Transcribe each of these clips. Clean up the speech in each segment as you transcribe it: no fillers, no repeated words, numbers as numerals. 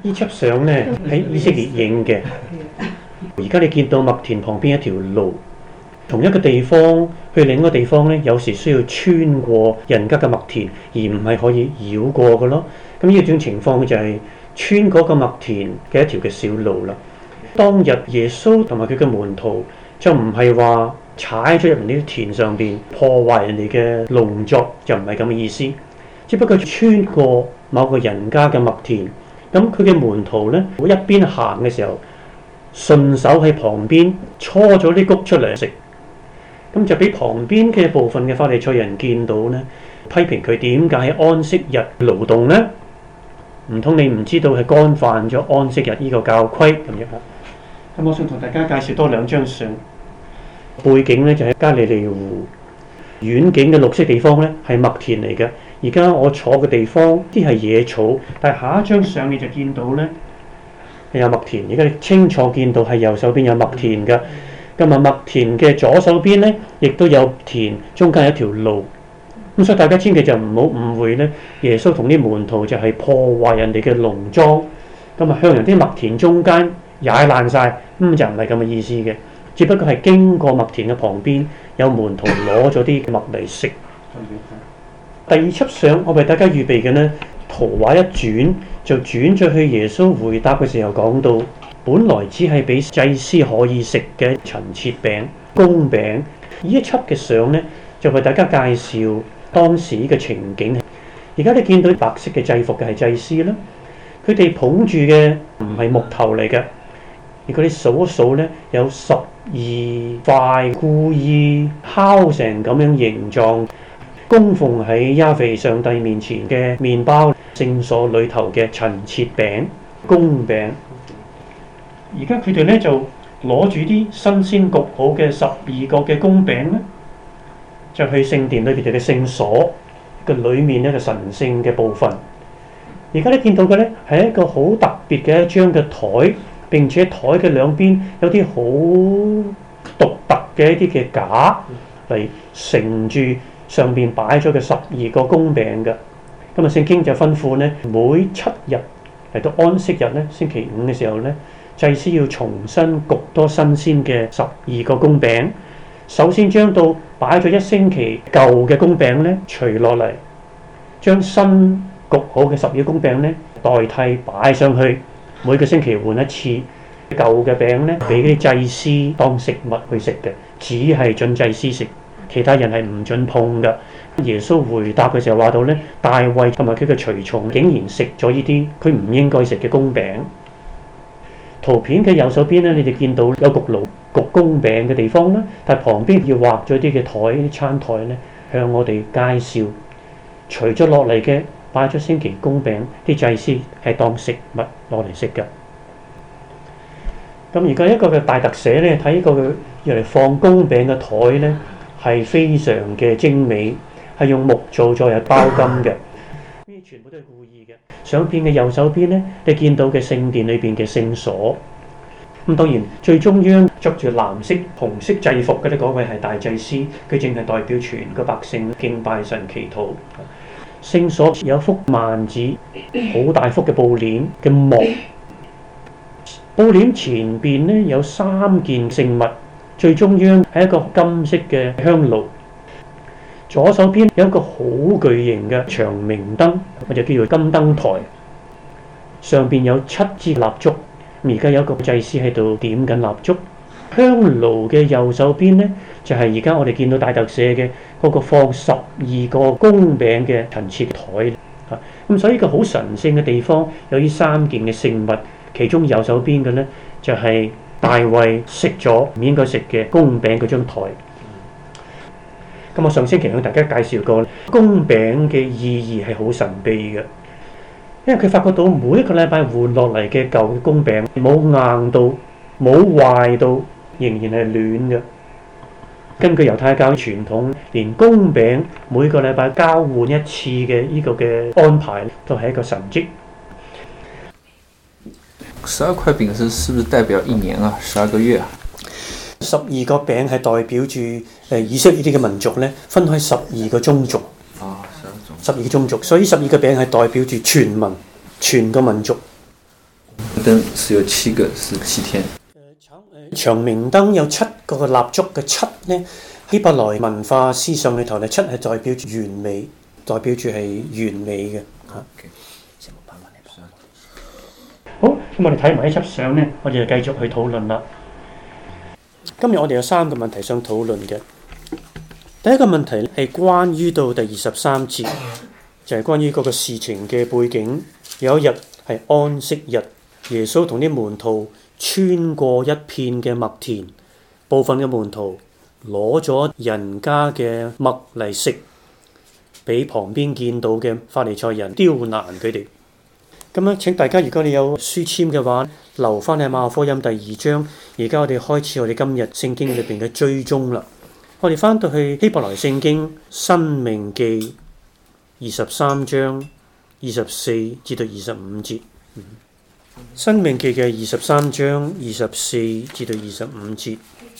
呢輯相呢喺以色列影嘅。而家你見到麥田旁邊一條路，同一個地方去另一個地方呢，有時需要穿過人家嘅麥田，而唔係可以繞過嘅咯。咁呢種情況就係穿嗰個麥田嘅一條嘅小路啦。當日耶穌同埋佢嘅門徒就唔係話踩咗入呢啲田上邊破壞人哋嘅農作，就唔係咁嘅意思。只不過穿過某個人家嘅麥田，咁佢嘅門徒呢，會一邊行嘅時候，順手喺旁邊搓咗啲穀出嚟食，咁就俾旁邊嘅部分嘅法利賽人見到呢，批評佢點解喺安息日勞動呢？唔通你唔知道係干犯咗安息日呢個教規咁樣？咁我想同大家介紹多兩張相，背景呢就喺加利利湖，遠景嘅綠色地方呢係麥田嚟嘅。而家我坐嘅地方啲係野草，但係下一張相你就見到呢有麥田。而家你清楚見到係右手邊有麥田嘅，咁麥田嘅左手邊呢亦都有田，中間有一條路。咁所以大家千祈就唔好誤會呢，耶穌同啲門徒就係破壞人哋嘅農莊，咁向人啲麥田中間踩爛晒，就唔係咁嘅意思嘅。只不過係經過麥田嘅旁邊，有門徒攞咗啲麥嚟食。第二輯相我為大家預備嘅呢，圖畫一轉就轉咗去耶穌回答嘅時候講到，本來只係俾祭司可以食嘅陳設餅、公餅。呢一輯嘅相呢，就為大家介紹當時嘅情景。而家你見到白色嘅制服嘅係祭司啦，佢哋捧住嘅唔係木頭嚟嘅，如果你數一數呢，有12塊故意烤成咁樣形狀，供奉喺亞非上帝面前嘅麵包，聖所裏頭嘅陳設餅、公餅。而家佢哋咧就攞住啲新鮮焗好嘅12個嘅公餅咧，就去聖殿裏邊嘅聖所嘅裏面一個神聖嘅部分。而家你見到嘅咧係一個好特別嘅一張嘅台，並且台嘅兩邊有啲好獨特嘅一啲嘅架嚟承住上邊擺咗嘅12個公餅嘅。咁啊，聖經就吩咐咧，每7日嚟到安息日咧，星期5嘅時候咧，祭司要重新焗多新鮮嘅12個公餅。首先將到擺咗1星期舊嘅公餅咧除落嚟，將新焗好嘅12個公餅咧代替擺上去。每個星期換一次。舊嘅餅咧俾啲祭司當食物去食嘅，只係準祭司食，其他人係唔準碰嘅。耶穌回答嘅時候話到咧，大衛同埋佢嘅隨從竟然食咗呢啲佢唔應該食嘅公餅。圖片嘅右手邊咧，你哋見到有焗爐焗公餅嘅地方啦，但係旁邊要畫咗啲嘅台，啲餐台咧向我哋介紹，除咗落嚟嘅擺咗星期公餅，啲祭司係當食物攞嚟食嘅。咁而家一個嘅大特寫咧，睇呢個嘅用嚟放公餅嘅台咧，係非常嘅精美，係用木做咗有包金嘅，呢全部都係故意嘅。相片嘅右手邊咧，你見到嘅聖殿裏邊嘅聖所。咁當然最中央着住藍色、紅色制服嘅咧，嗰位係大祭司，佢正係代表全個百姓敬拜神祈禱。聖所有幅幔子，好大幅嘅布簾嘅幕。布簾前邊咧有3件聖物，最中央係一個金色嘅香爐，左手邊有一個好巨型嘅長明燈，或者叫做金燈台，上邊有7支蠟燭。而家有一個祭司喺度點緊蠟燭。香爐嘅右手邊咧就係而家我哋見到大特寫嘅嗰個放12個公餅嘅陳設台。咁所以一個好神聖嘅地方有呢3件嘅聖物。其中右手邊嘅呢，就係大衛食咗唔應該食嘅公餅嗰張台。咁我上星期向大家介紹過，公餅嘅意義係好神秘嘅，因為佢發覺到每一個禮拜換落嚟嘅舊嘅公餅冇硬到冇壞到，仍然係暖嘅。根據猶太教傳統，連公餅每個禮拜交換一次嘅呢個嘅安排都係一個神蹟。 12塊餅是不是代表1年啊？12個月啊 ？12個餅係代表住以色列啲嘅民族咧，分開12個宗族。12個宗族，所以12個餅係代表住全民、全個民族。 燈是有7個，是7天。 長明燈有7個嘅蠟燭嘅7呢，希伯來文化思想裏頭呢，7係代表住完美，代表住係完美嘅。好，咁我哋睇埋呢輯相呢，我哋就繼續去討論啦。今日我哋有3個問題想討論嘅。第一個問題係關於到第23節，就係關於嗰個事情嘅背景。有一日係安息日，耶穌同啲門徒穿過一片嘅麥田，部分嘅門徒攞咗人家嘅麥嚟食，俾旁邊見到嘅法利賽人刁難佢哋。咁樣請大家，如果你有書籤嘅話，留翻喺馬可福音第2章。而家我哋開始我哋今日聖經裏邊嘅追蹤啦。我哋翻到去希伯來聖經申命記23章24至到25節。申命記嘅23章24至到25節。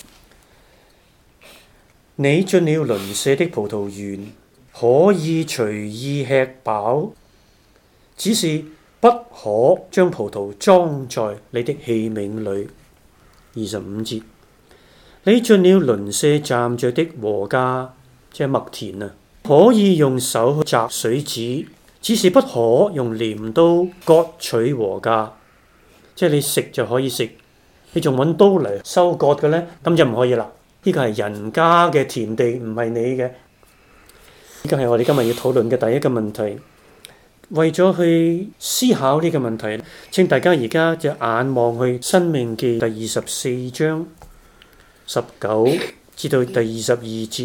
你進了鄰舍的葡萄園，可以隨意吃飽，只是不可將葡萄裝在你的器皿裏。25節。你進了鄰舍站着的禾稼，即係麥田啊，可以用手去摘穗子，只是不可用鐮刀割取禾稼。即係你食就可以食，你仲揾刀嚟收割嘅呢，咁就唔可以啦。呢個係人家嘅田地，唔係你嘅。呢個係我哋今日要討論嘅第一個問題。為咗去思考呢個問題，請大家而家就眼望去《申命記》第24章19至到第22節。《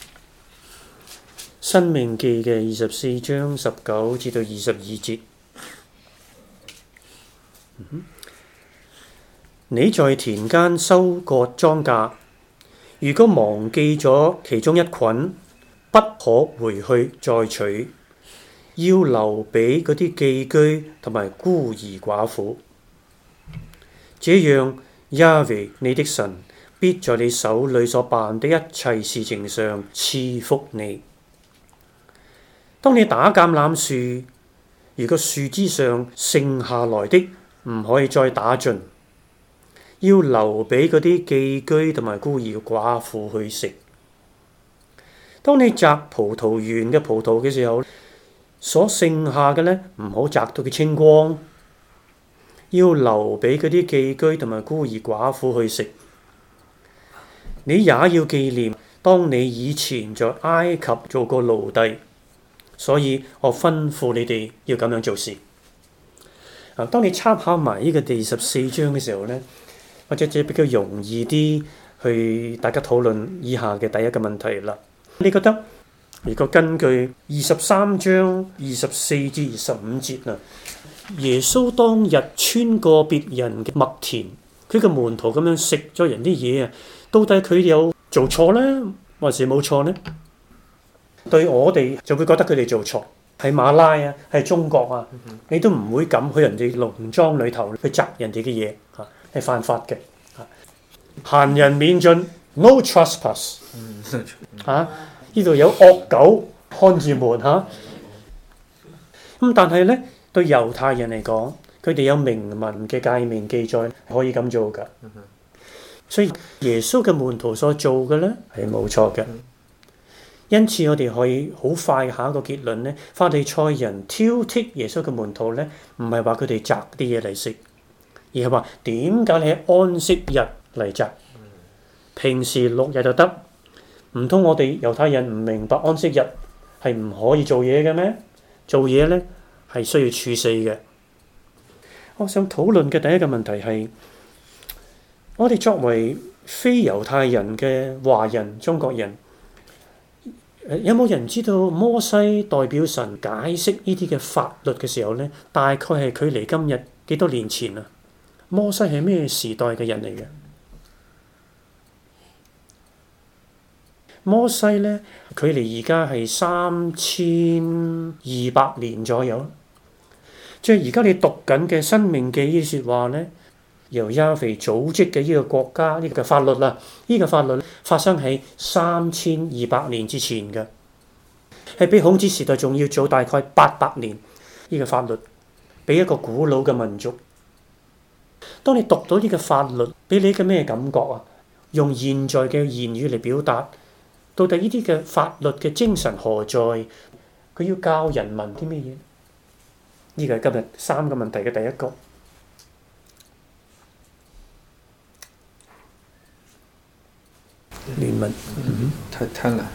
申命記》嘅24章19至到22節。你在田間收割莊稼，如果忘記咗其中一捆，不可回去再取，要留俾嗰啲寄居同埋孤兒寡婦。這樣，亞維你的神必在你手裏所辦的一切事情上賜福你。當你打橄欖樹，如果樹枝上剩下來的唔可以再打盡，要留俾嗰啲寄居同埋孤兒寡婦去食。當你摘葡萄園嘅葡萄嘅時候，所剩下嘅呢，唔好摘到佢清光，要留俾嗰啲寄居同埋孤兒寡婦去食。你也要紀念，當你以前在埃及做過奴隸，所以我吩咐你哋要咁樣做事。當你參考埋呢個第14章嘅時候呢，或者比較容易啲去大家討論以下嘅第一個問題啦。你覺得如果根據23章24至25節啊，耶穌當日穿過別人嘅麥田，佢嘅門徒咁樣食咗人啲嘢啊，到底佢有做錯呢，還是冇錯呢？對我哋就會覺得佢哋做錯。喺馬拉啊，喺中國啊，你都唔會敢去人哋農莊裏頭去摘人哋嘅嘢，係犯法嘅。閒人免進 ，no trespass。呢度有惡狗看住門嚇。但係咧，對猶太人嚟講，佢哋有明文嘅誡命記載可以咁做㗎。所以耶穌嘅門徒所做嘅咧係冇錯嘅。因此我哋可以好快下一個結論咧，法利賽人挑剔耶穌嘅門徒咧，唔係話佢哋摘啲嘢嚟食，而係話點解你喺安息日嚟摘？平時6日就得，唔通我哋猶太人唔明白安息日係唔可以做嘢嘅咩？做嘢咧係需要處死嘅。我想討論嘅第一個問題係，我哋作為非猶太人嘅華人、中國人，有冇人知道摩西代表神解釋呢啲嘅法律嘅時候呢？大概係距離今日幾多年前啊？摩西係咩時代嘅人嚟嘅？摩西呢，距離而家係3200年左右。即係而家你讀緊嘅《申命記》呢啲説話呢，由亞肥組織嘅呢個國家呢個法律啦，呢個法律發生喺3200年之前嘅，係比孔子時代仲要早大概800年。呢個法律俾一個古老嘅民族當你讀到呢個法律，俾你嘅咩感覺啊？用現在嘅言語嚟表達，到底呢啲嘅法律嘅精神何在？佢要教人民啲咩嘢？呢個係今日3個問題嘅第一個。憐憫， 太貪婪。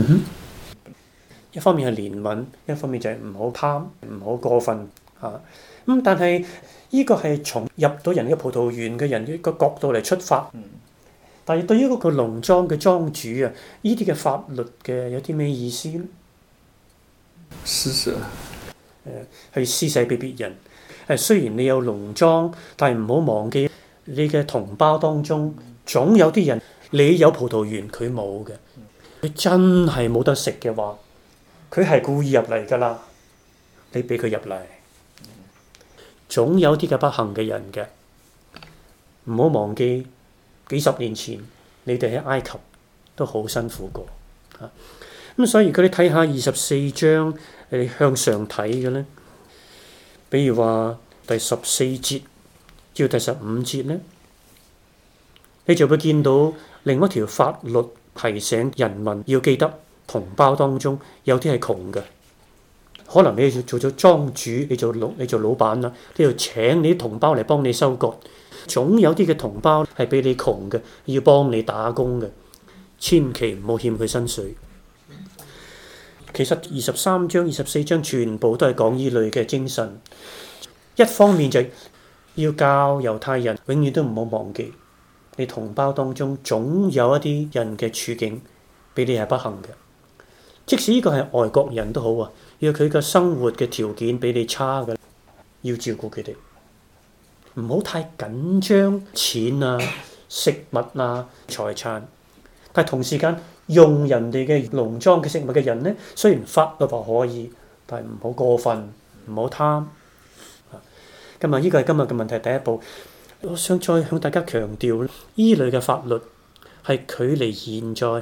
一方面係憐憫，一方面就係唔好貪，唔好過分嚇。但係呢個係從入到人嘅葡萄園嘅人個角度嚟出發。但係對於嗰個農莊嘅莊主啊，呢啲嘅法律嘅有啲咩意思咧？ 施捨。 去施捨俾別人。雖然你有農莊，但係唔好忘記你嘅同胞當中，總有啲人你有葡萄園，佢冇嘅。佢真係冇得食嘅話，佢係故意入嚟㗎啦。你俾佢入嚟，總有啲嘅不幸嘅人嘅。唔好忘記幾十年前你哋喺埃及都好辛苦過嚇。咁所以佢哋睇下24章，你向上睇嘅咧，比如話第14節至第15節咧，你就會見到另一條法律提醒人民要記得同胞當中有啲係窮嘅。可能你做咗莊主，你做老闆啦，你要請你啲同胞嚟幫你收割。總有啲嘅同胞係比你窮嘅，要幫你打工嘅，千祈唔好欠佢薪水。其實23章、24章全部都係講依類嘅精神。一方面就係要教猶太人，永遠都唔好忘記，你同胞當中總有一啲人嘅處境比你係不幸嘅。即使呢個係外國人都好啊，要佢嘅生活嘅條件比你差嘅，要照顧佢哋。唔好太緊張錢啊、食物啊、財產，但係同時間用人哋嘅農莊嘅食物嘅人呢，雖然法律話可以，但係唔好過分，唔好貪。今日呢個係今日嘅問題第一步。我想再向大家強調，呢類嘅法律係距離現在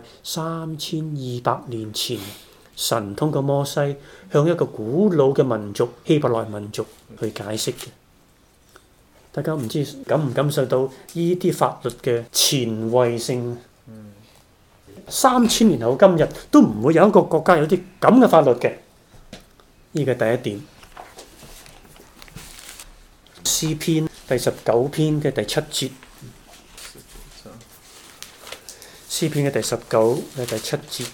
3200年前神通過摩西向一個古老嘅民族希伯來民族去解釋嘅。大家唔知感唔感受到呢啲法律嘅前衛性？3000年後今日都唔會有一個國家有啲咁嘅法律嘅。呢個係第一點。詩篇第19篇嘅第7節，詩篇嘅第19嘅第7節。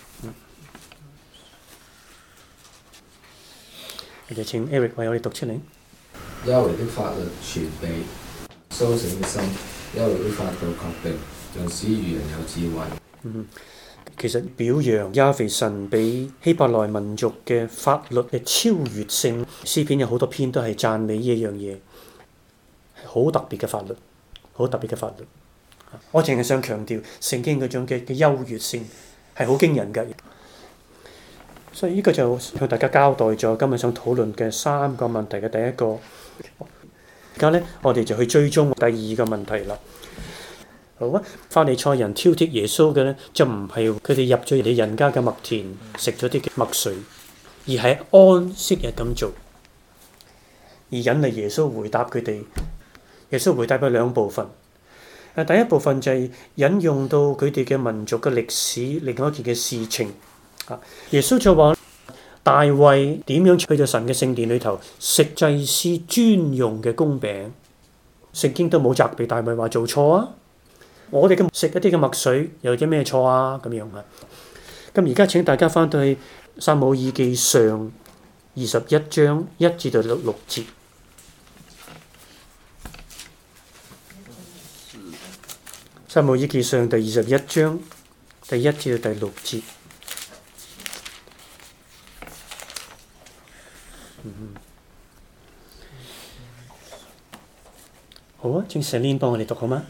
我哋請 Eric 為我哋讀出嚟。 耶和華的法律全備，蘇醒的心；耶和華的法度確定，能使愚人有智慧。 其實表揚耶和華神俾希伯來民族嘅法律嘅超越性，詩篇有好多篇都係讚美呢一樣嘢，好特別嘅法律，好特別嘅法律。我淨係想強調聖經嗰種嘅優越性係好驚人㗎。所以呢個就向大家交代咗今日想討論嘅3個問題嘅第一個。而家咧，我哋就去追蹤第二個問題啦。好啊，法利賽人挑剔耶穌嘅咧，就唔係佢哋入咗你人家嘅麥田食咗啲麥穗，而係安息日咁做，而引嚟耶穌回答佢哋。耶穌回答佢2部分。第一部分就係引用到佢哋嘅民族嘅歷史，另外一件嘅事情。耶穌就話：大衛點樣去到神嘅聖殿裏頭食祭司專用嘅公餅？聖經都冇責備大衛話做錯啊！我哋食一啲嘅麥穗有啲咩錯啊？咁樣啊！咁而家請大家翻到去撒母耳記上21章1至到6節。撒母耳記上第21章第1至到第6節。好啊，請神靈幫我哋讀好嗎？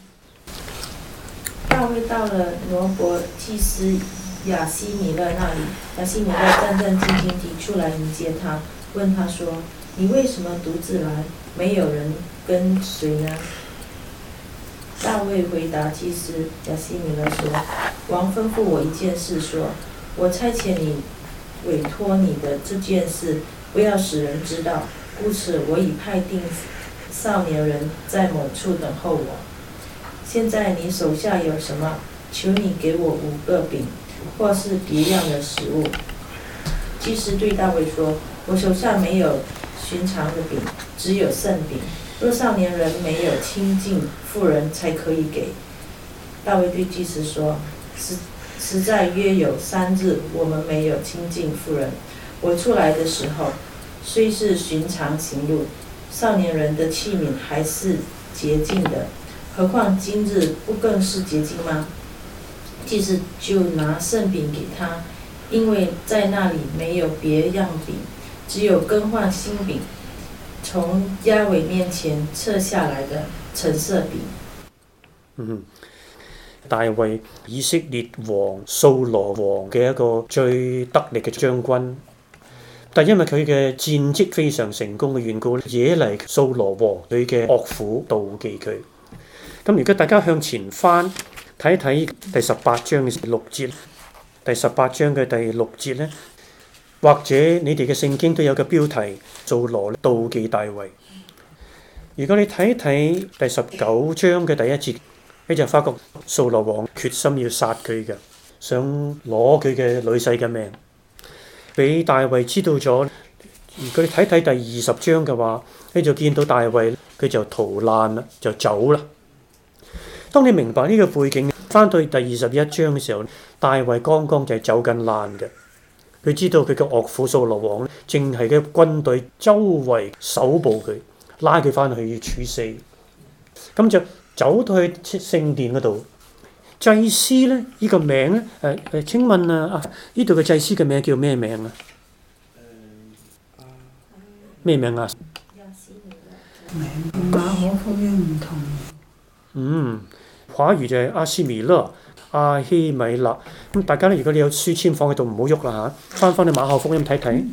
大衛到了挪伯祭司亞希米勒那裡，亞希米勒戰戰兢兢地出來迎接他，問他說：你為什麼獨自來，沒有人跟隨呢？大衛回答祭司亞希米勒說：王吩咐我一件事說，我差遣你委託你的這件事，不要使人知道，故此我已派定少年人在某处等候我。现在你手下有什么？求你给我5个饼，或是别样的食物。祭司对大卫说：我手下没有寻常的饼，只有圣饼。若少年人没有亲近妇人，才可以给。大卫对祭司说：实在约有3日，我们没有亲近妇人。我出来的时候，虽是寻常行路，少年人的器皿还是洁净的，何况今日不更是洁净吗？祭司就拿圣饼给他，因为在那里没有别样饼，只有更换新饼，从亚伟面前撤下来的橙色饼。 大衛以色列王掃羅王嘅一個最得力嘅將軍，但因為佢嘅戰績非常成功嘅緣故，惹嚟掃羅王佢嘅岳父妒忌佢。咁如果大家向前翻睇睇第18章嘅6節，第18章嘅第6節呢，或者你哋嘅聖經都有個標題：掃羅妒忌大衛。如果你睇睇第19章嘅第1節，你就發覺掃羅王決心要殺佢嘅，想攞佢嘅女婿嘅命。俾大衛知道咗。如果你睇睇第20章嘅話，你就見到大衛佢就逃難啦，就走啦。當你明白呢個背景，翻到第21章嘅時候，大衛剛剛就係走緊難嘅。佢知道佢嘅岳父掃羅王正係嘅軍隊周圍搜捕佢，拉佢翻去要處死。咁就走到去聖殿嗰度，祭司咧呢個名咧請問呢度嘅祭司嘅名叫咩名啊？咩名啊？ 馬可福音唔同。 華語就係阿斯米勒、阿希米勒。咁大家咧，如果你有書籤放喺度，唔好喐啦嚇，翻去馬可福音睇睇。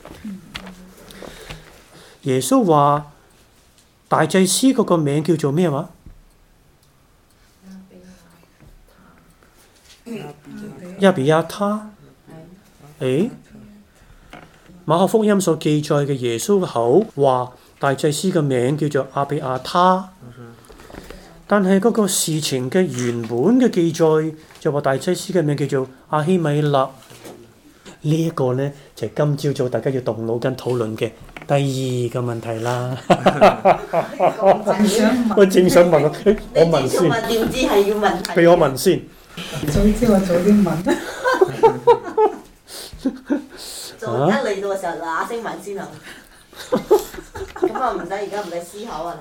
耶穌話大祭司嗰個名叫做咩話？亞比亞他。馬可福音所記載嘅耶穌口話大祭司嘅名叫做亞比亞他，但係嗰個事情嘅原本嘅記載就話大祭司嘅名叫做阿希米勒。呢一個呢，就係今朝早大家要動腦筋討論嘅第2個問題啦。我正想問我問先， 點知係要問題？ 俾我問先。 早知我早啲問。 一嚟到嘅時候嗱聲問先啊！咁啊唔使而家唔使思考啊！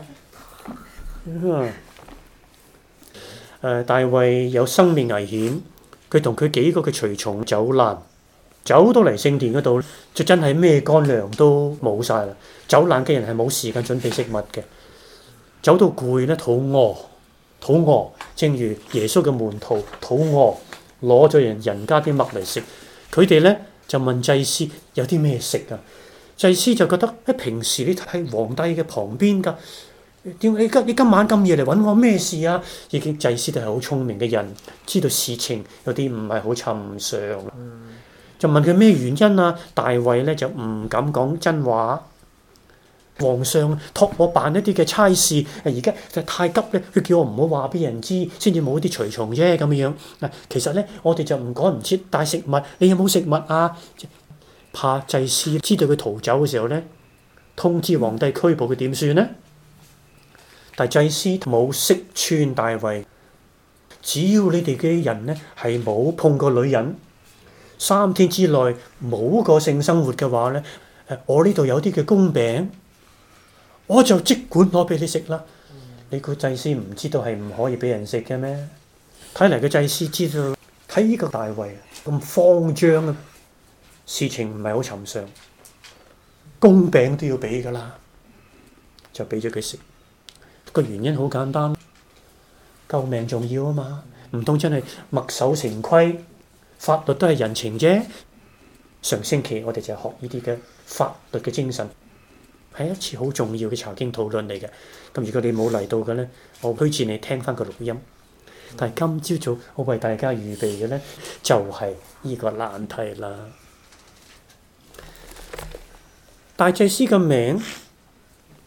大衛有生命危險，佢同佢幾個嘅隨從走難，走到嚟聖殿嗰度就真係咩乾糧都冇晒啦。走難嘅人係冇時間準備食物嘅，走到攰咧，肚餓，正如耶穌嘅門徒肚餓，攞咗人家啲麥嚟食，佢哋咧就問祭司有啲咩食啊？祭司就覺得平時你喺皇帝嘅旁邊㗎。點解你今晚咁夜嚟揾我咩事啊？已經祭司都係好聰明嘅人，知道事情有啲唔係好尋常，就問佢咩原因啊？大衛咧就唔敢講真話。皇上託我辦一啲嘅差事，而家就太急咧，佢叫我唔好話俾人知，先至冇啲隨從啫咁樣。其實咧我哋就唔趕唔切帶食物，你有冇食物啊？怕祭司知道佢逃走嘅時候咧，通知皇帝拘捕佢點算呢？但祭司冇識穿大衛，只要你哋嘅人呢係冇碰過女人，3天之內冇過性生活嘅話呢，我呢度有啲嘅公餅，我就即管攞俾你食啦。你個祭司唔知道係唔可以俾人食嘅咩？睇嚟個祭司知道睇呢個大衛咁慌張啊，事情唔係好尋常，公餅都要俾㗎啦，就俾咗佢食。個原因好簡單，救命重要啊嘛！唔通真係墨守成規，法律都係人情啫。上星期我哋就學呢啲嘅法律嘅精神，係一次好重要嘅查經討論嚟嘅。咁如果你冇嚟到嘅呢，我推薦你聽翻個錄音。但係今朝早我為大家預備嘅呢，就係呢個難題啦。大祭司嘅名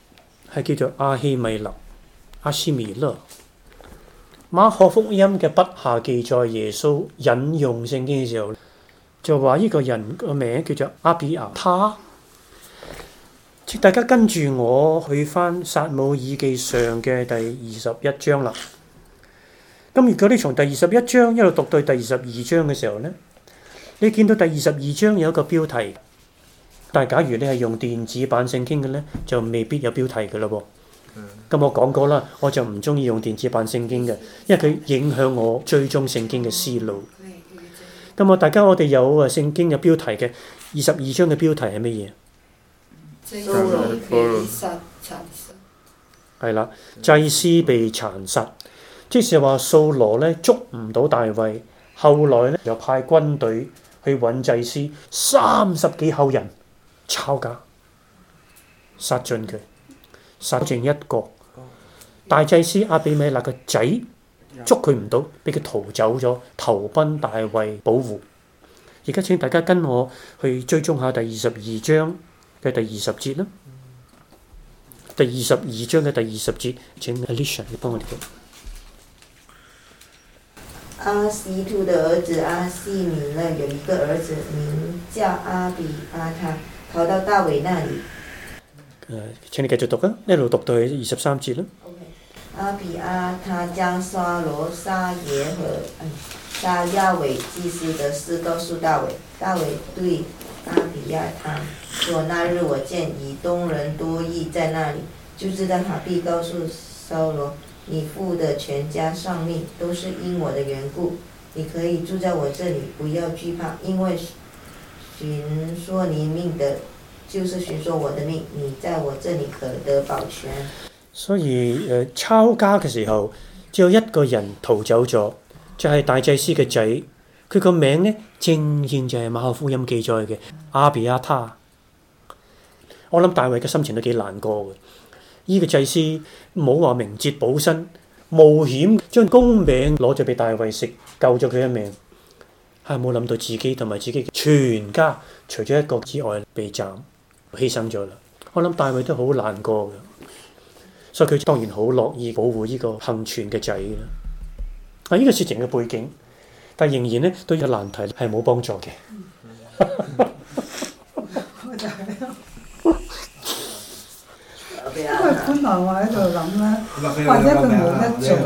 係叫做阿希米勒、阿斯米勒。馬可福音嘅筆下記載耶穌引用聖經嘅時候，就話呢個人個名叫做阿比亞他。請大家跟住我去翻撒母耳記上嘅第21章啦。咁如果你從第21章一路讀到第22章嘅時候呢，你見到第22章有一個標題，但係假如你係用電子版聖經嘅呢，就未必有標題嘅咯噃。咁我講過啦，我就唔中意用電子版聖經嘅，因為佢影響我追蹤聖經嘅思路。咁我哋有聖經嘅標題嘅22章嘅標題係乜嘢？係啦，祭司被殘殺，即是話掃羅咧捉唔到大衛，後來咧又派軍隊去揾祭司，30幾口人抄家，殺盡佢。殺剩一個大祭司亞比米勒嘅仔，捉佢唔到，俾佢逃走咗，投奔大衛保護。而家請大家跟我去追蹤下第22章嘅第20節啦。第22章嘅第20節，請 Alicia 你幫我哋讀。 阿西圖的兒子阿西米勒有一個兒子名叫阿比亞他，逃到大衛那裡。 請你繼續讀啊，一路讀到去23節啦。 阿比亞他將沙羅、沙耶和沙亞偉祭司的事告訴大衛。大衛對阿比亞他說：那日我見以東人多益在那裡，就知道他必告訴掃羅：你父的全家喪命都是因我的緣故。你可以住在我這裡，不要懼怕，因為尋索你命的就是尋索我的命，你在我這裡可得保全。 所以抄家嘅時候，只有一個人逃走咗，就係大祭司嘅仔。佢個名呢，正正就係馬可福音記載嘅阿比亞他。我諗大衛嘅心情都幾難過嘅。呢個祭司冇話明哲保身，冒險將公餅攞咗俾大衛食，救咗佢一命。係冇諗到自己同埋自己全家，除咗一個之外被斬犧牲咗啦。我諗大衛都好難過嘅，所以佢當然好樂意保護呢個幸存嘅仔啦。呢個事情嘅背景，但仍然咧對呢個難題係冇幫助嘅。 因為本來我喺度諗咧，或者佢冇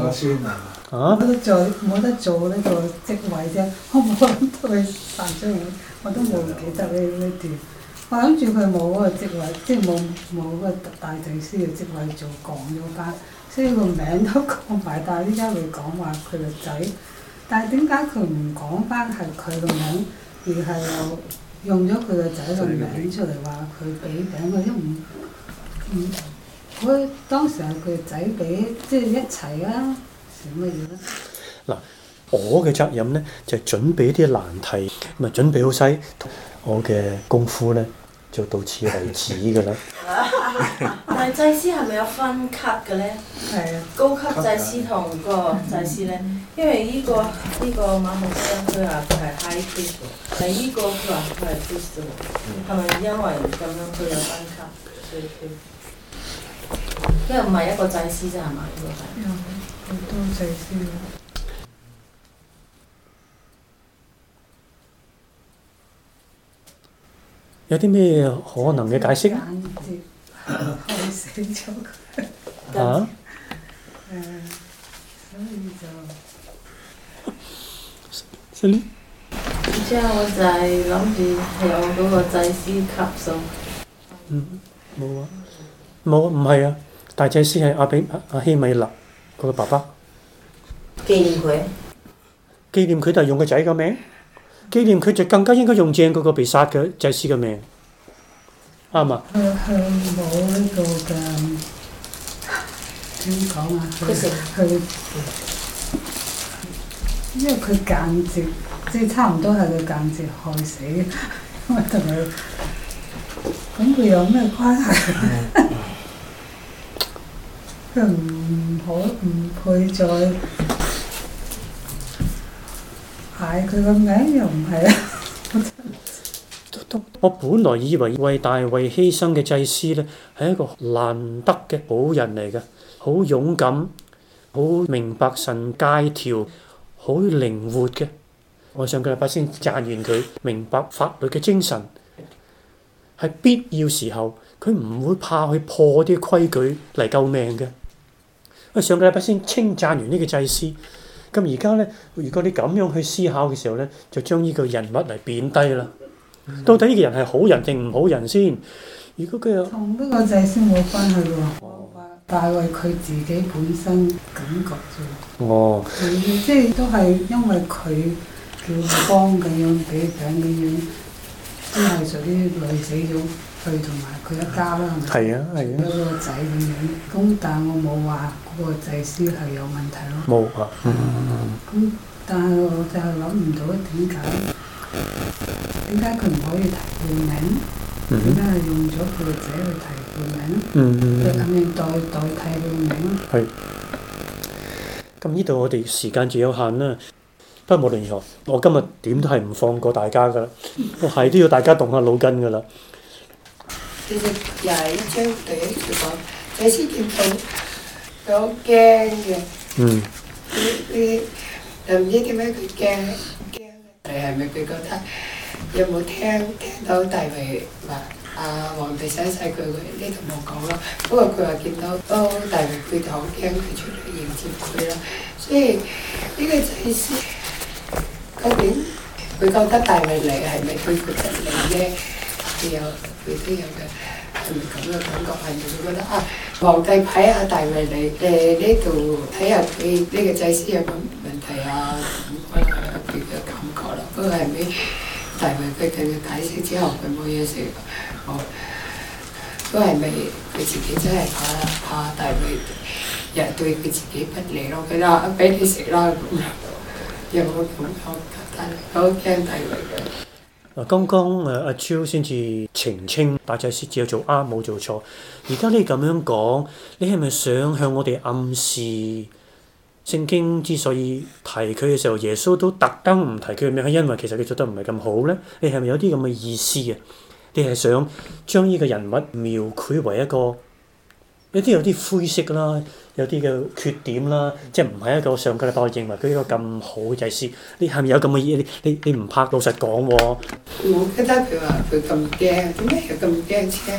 得做呢個職位啫，我冇諗到佢殺咗我，我都冇記得呢段。我諗住佢冇嗰個職位，即係冇嗰個大祭司嘅職位做，降咗班，所以個名都降埋。但係依家佢講話佢個仔，但係點解佢唔講翻係佢個名，而係又用咗佢個仔個名出嚟話佢俾餅佢？因為佢當時係佢個仔俾，即係一齊啊，係乜嘢咧？ 嗱，我嘅責任咧就係準備啲難題，咁啊準備好晒，我嘅功夫咧就到此為止㗎啦。 但係祭司係咪有分級嘅咧？ 係啊， 高級祭司同個祭司咧，因為呢個馬可福音佢話佢係 high priest， 但係呢個佢話佢係 priest 喎，係咪因為咁樣佢有分級，所以佢因為唔係一個祭司啫係嘛？呢個係有好多祭司。 有啲咩可能嘅解釋？ 害死咗佢。 嚇？ 所以就然之後我就係諗住有嗰個祭司級數。 冇啊，冇唔係啊，大祭司係阿希米勒佢個爸爸。 紀念佢。 紀念佢就係用個仔個名，紀念佢就更加應該用正嗰個被殺嘅祭司嘅名，啱嘛？ 佢冇呢個嘅點講啊？佢因為佢間接，即係差唔多係佢間接害死，因為同佢咁佢有咩關係？佢唔配再嗌佢個名又唔係啊！ 我本來以為為大衛犧牲嘅祭司呢，係一個難得嘅好人嚟嘅，好勇敢，好明白神戒條，好靈活嘅。我上個禮拜先讚完佢，明白法律嘅精神，係必要時候佢唔會怕去破啲規矩嚟救命嘅。我上個禮拜先稱讚完呢個祭司，咁而家呢，如果你咁樣去思考嘅時候呢，就將呢個人物嚟貶低啦。到底呢個人係好人定唔好人先？如果佢同呢個祭司冇關係喎，大衛佢自己本身感覺啫。 哦， 即係都係因為佢叫佢幫咁樣俾餅咁樣，都係屬於累死咗佢同埋佢一家啦，係咪？ 係啊，係啊， 有個仔咁樣。咁但係我冇話嗰個祭司係有問題咯。 冇啊。 咁但係我就係諗唔到點解佢唔可以提佢名？點解係用咗佢個仔去提佢名？佢咁樣代替佢名？ 係。咁呢度我哋時間就有限啦。不過無論如何，我今日點都係唔放過大家噶啦，我係都要大家動下腦筋噶啦。 其實廿一章第一句講，祭司見到佢好驚嘅。你唔知點解佢驚？你係咪佢覺得有冇聽到大衛話皇帝想殺佢？呢度冇講咯。不過佢話見到大衛佢就好驚，佢出嚟迎接佢啦。所以呢個祭司究竟佢覺得大衛嚟係咪佢覺得嚟咧？佢都有嘅，係咪咁嘅感覺？係咪佢覺得皇帝派大衛嚟呢度睇下佢呢個祭司有冇問題啊？可能有佢嘅感覺啦。不過係咪大衛佢對佢解釋之後佢冇嘢食？都係咪佢自己真係怕大衛又對佢自己不利咯？佢話俾你食啦咁樣，有冇咁簡單？好驚大衛嘅。 剛剛阿超先至澄清大祭司只有做啱冇做錯。而家你咁樣講，你係咪想向我哋暗示聖經之所以提佢嘅時候，耶穌都特登唔提佢嘅名，係因為其實佢做得唔係咁好呢？你係咪有啲咁嘅意思啊？你係想將呢個人物描繪為一個有啲灰色啦，有啲嘅缺點啦，即係唔係一個上個禮拜我認為佢一個咁好嘅祭司？你係咪有咁嘅意？你唔怕老實講喎？ 我覺得佢話佢咁驚，點解又咁驚啫？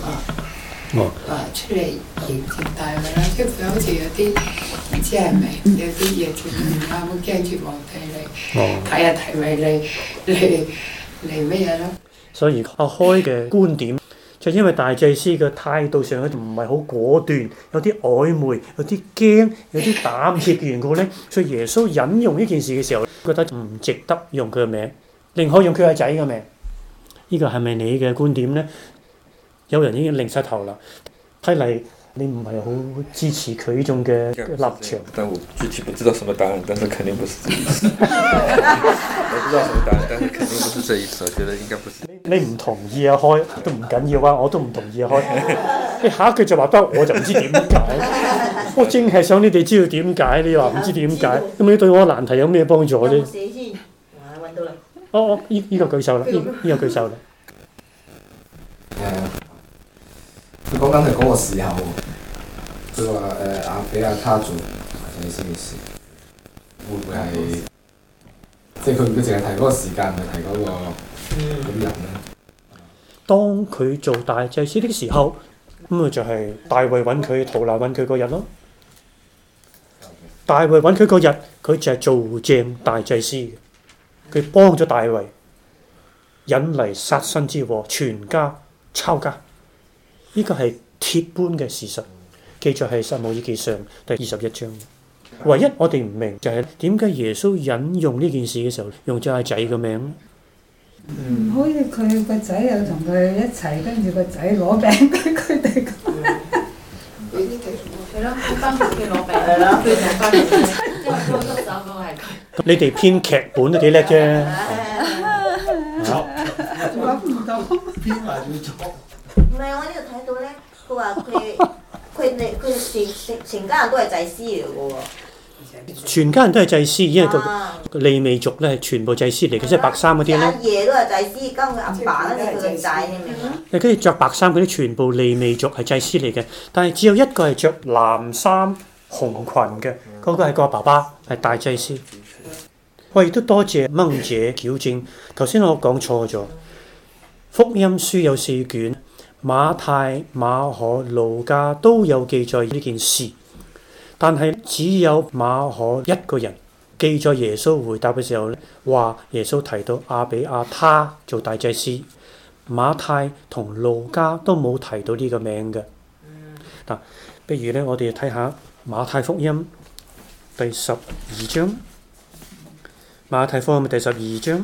出嚟迎接大衛啦，即係佢好似有啲唔知係咪有啲嘢冇驚住皇帝嚟睇下大衛嚟乜嘢咯？ 所以阿開嘅觀點就因為大祭司嘅態度上咧唔係好果斷，有啲曖昧，有啲驚，有啲膽怯嘅緣故咧，所以耶穌引用呢件事嘅時候，覺得唔值得用佢嘅名，寧可用佢個仔嘅名。呢個係咪你嘅觀點呢？有人已經擰晒頭啦，睇嚟你唔係好支持佢呢種嘅立場。 但我具體不知道什麼答案，但是肯定不是這意思。我不知道什麼答案，但是肯定不是這意思。我覺得應該不是。 你唔同意啊開都唔緊要啊，我都唔同意啊開。你下一句就話得，我就唔知點解。我正係想你哋知道點解，你話唔知點解，咁你對我難題有咩幫助咧？ 寫先，揾到啦。 呢個舉手啦，呢個舉手啦。 佢講緊係嗰個時候，佢話俾阿卡做祭司嘅事，會唔會係即係佢淨係提嗰個時間，唔係提嗰啲人咧？ 當佢做大祭司的時候，咁咪就係大衛揾佢逃難揾佢嗰日咯。大衛揾佢嗰日，佢就係做正大祭司嘅，佢幫咗大衛引嚟殺身之禍，全家抄家。呢個係鐵般嘅事實，記載係撒母耳記上第21章。唯一我哋唔明就係點解耶穌引用呢件事嘅時候用咗阿仔嘅名？ 好似佢個仔有同佢一齊，跟住個仔攞餅俾佢哋咁。 係咯，幫佢攞餅，係咯，佢就幫佢，因為嗰個手嗰個係佢。 咁你哋編劇本都幾叻啫。 揾唔到， 編埋佢錯。 唔係，我呢度睇到咧，佢話佢成家人都係祭司嚟嘅喎。 全家人都係祭司，因為啊個利未族咧係全部祭司嚟嘅，即係白衫嗰啲阿咧。 爺都係祭司，跟佢阿爸咧佢個仔，你明嘛？ 跟住着白衫嗰啲全部利未族係祭司嚟嘅，但係只有一個係着藍衫紅裙嘅，嗰、個係個爸爸係大祭司。我亦都多謝掹姐矯正，頭先我講錯咗。福音書有4卷，馬太、馬可、路加都有記載呢件事，但係只有馬可一個人記載耶穌回答嘅時候咧，話耶穌提到亞比亞他做大祭司。馬太同路加都冇提到呢個名嘅。嗱，不如咧，我哋睇下馬太福音第12章。馬太福音第12章，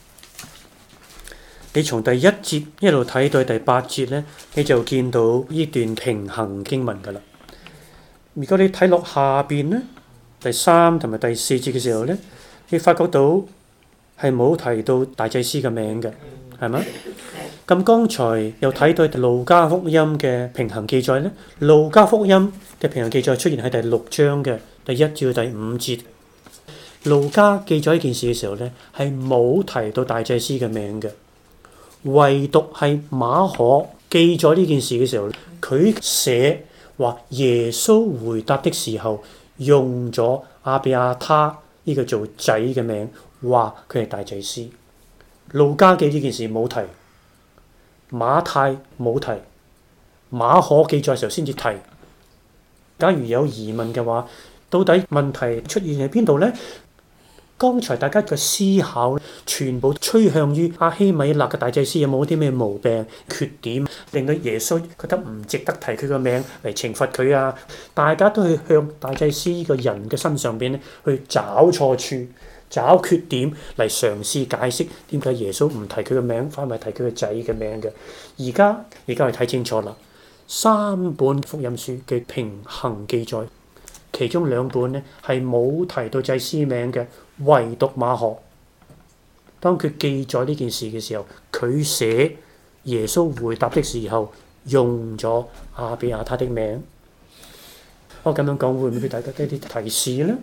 你從第1節一路睇到第8節咧，你就見到呢段平衡經文噶啦。如果你睇落下邊咧，第3同埋第4節嘅時候咧，你發覺到係冇提到大祭司嘅名嘅，係咪？咁剛才又睇到路加福音嘅平衡記載咧，路加福音嘅平衡記載出現喺第6章嘅第1至到第5節。路加記咗呢件事嘅時候咧，係冇提到大祭司嘅名嘅，唯獨係馬可記咗呢件事嘅時候，佢寫話耶穌回答的時候用咗亞比亞他呢個做仔嘅名，話佢係大祭司。路加記呢件事冇提，馬太冇提，馬可記載嘅時候先至提。假如有疑問嘅話，到底問題出現喺邊度呢？剛才大家嘅思考全部趨向於亞希米勒嘅大祭司有冇啲咩毛病缺點，令到耶穌覺得唔值得提佢個名嚟懲罰佢啊！大家都去向大祭司呢個人嘅身上邊咧去找錯處、找缺點嚟嘗試解釋點解耶穌唔提佢個名，反為提佢個仔嘅名嘅。而家我哋睇清楚啦，3本福音書嘅平衡記載，其中2本咧係冇提到祭司名嘅。唯獨馬可，當佢記載呢件事嘅時候，佢寫耶穌回答的時候用咗亞比亞他的名。我咁樣講會唔會俾大家一啲提示呢？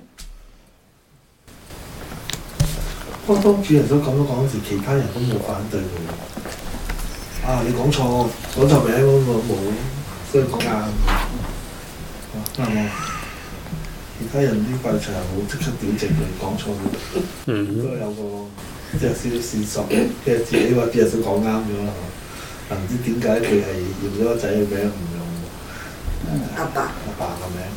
當主耶穌咁樣講時，其他人都冇反對佢。啊，你講錯名嗰個冇，所以講啱。啱冇？其他人啲怪場冇即刻矯正佢講錯嘅，都有個即係少少線索，即係自己話啲人都講啱咗啦，但唔知點解佢係用咗個仔嘅名，唔用阿爸嘅名。